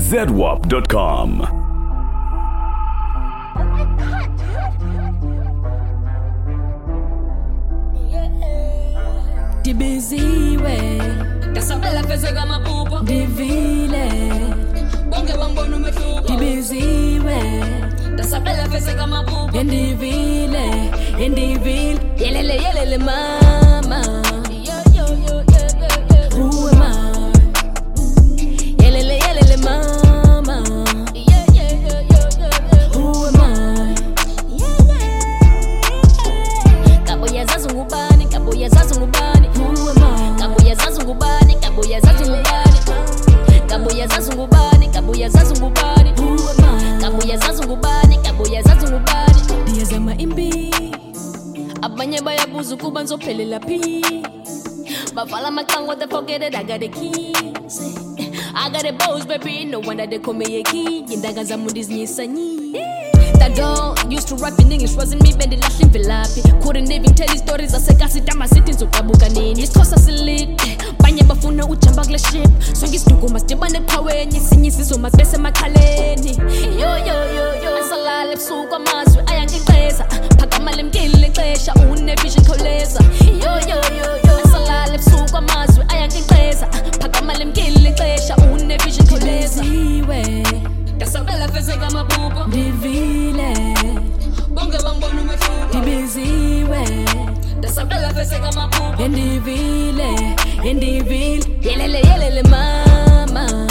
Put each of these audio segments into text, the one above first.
ZWAP.com. Dibiziwe Dasabela pese kama pupo divile bonge bambona umehluko dibiziwe Dasabela pese kama pupo indivile yelele mama who am I yelele mama who am I kabuya zazungubani who am I kabuya zazungubani who am I diyazama imbi abanye bayabuza ukuba nzophelela phi bavala amaqango they forget it I got the keys I got the bows baby no wonder they call me a key indanga zami ndizinyisa nyi That girl used to rap in English wasn't me bend lahle imvelaphi couldn't even tell his stories asekasita amasithi ngizoqabuka nini isikhosa silide banye bafuna ujamba kule ship sonke isiduko masidibane eqhaweni sinye isizwe masibese emakhaleni yo asalale ebusuku amazwi ayangixeza phakama lemkile ixesha unevision khawuleza yo asalale ebusuku amazwi ayangixeza phakama lemkile ixesha unevision khawuleza Dasabela pese kama pupo divile bonge bambona umehluko dibiziwe Dasabela pese kama pupo indivile yelele mama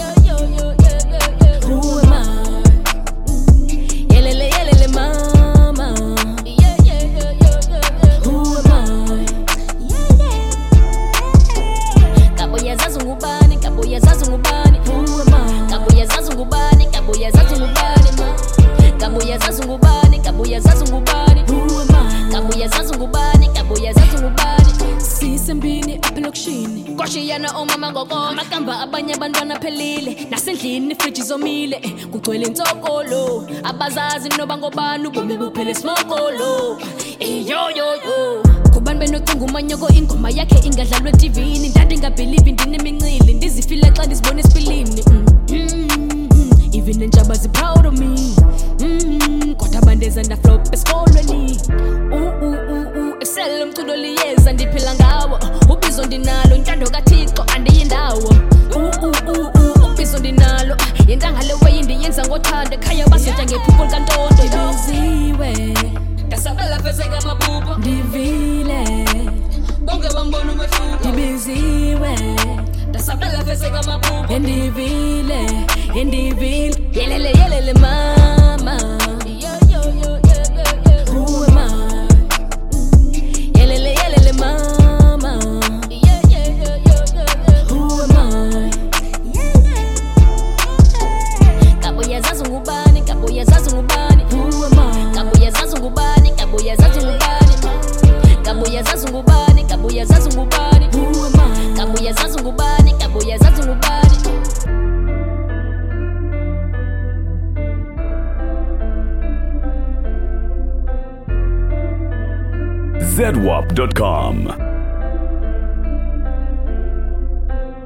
who am I yelele mama who am I kabuya zazungubani who am I kabuya zazungubani who am I kabuya zazungubani sisembini apelokshini koshiyana omama ngokoma makamba abanye abantwana phelile nasendlini ifriji zomile kugcwele insokolo abazazi noba ngobani ubomi buphele smokolo yo kubani benocinga umanyoko ingoma yakhe ingadlalwa eTVini ndade ngabelieve ndinemincili ndizifile xa ndizibona esifilini even entshaba proud of me kodwa bandeza ndaflop esikolweni esele umculo liyeza ndiphila ngawo ubizo ndinalo intando kaThixo andiyindawo ubizo ndinalo yentanga le way ndiyenza ngothando ekhaya basetja ngephupho likantondo ibiziwe Dasabela pese kama pupo divile bonge bambona umehluko ibiziwe Dasabela pese kama pupo indivile yelele mama who am I yelele mama who am I kabuya zazungubani who am I kabuya zazungubani who am I kabuya zazungubani ZWAP.com.